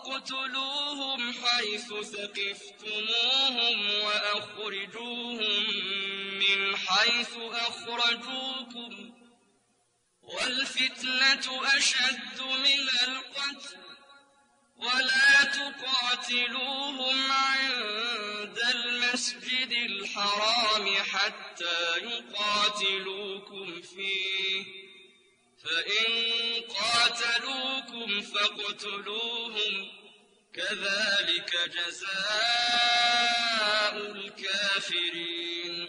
واقتلوهم حيث ثقفتموهم وأخرجوهم من حيث أخرجوكم والفتنة أشد من القتل ولا تقاتلوهم عند المسجد الحرام حتى يقاتلوكم فيه فإن قاتلوكم فاقتلوهم كذلك جزاء الكافرين